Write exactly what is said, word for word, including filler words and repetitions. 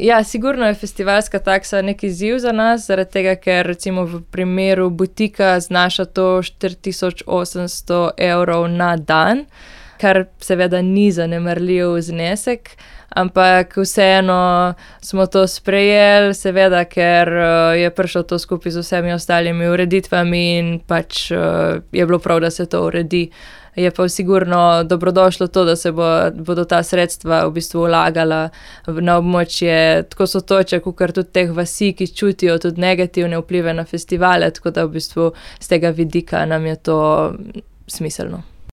Ja, sigurno je festivalska taksa nek izziv za nas, zaradi tega, ker recimo v primeru butika znaša to štiri tisoč osemsto evrov na dan, kar seveda ni zanemarljiv znesek, ampak vseeno smo to sprejeli, seveda, ker je prišlo to skupaj z vsemi ostalimi ureditvami in pač je bilo prav, da se to uredi. Je pa sigurno dobrodošlo to, da se bo, bodo ta sredstva v bistvu vlagala na območje tako Sotočja, kakor tudi teh vasi, ki čutijo tudi negativne vplive na festivale, tako da v bistvu z tega vidika nam je to smiselno.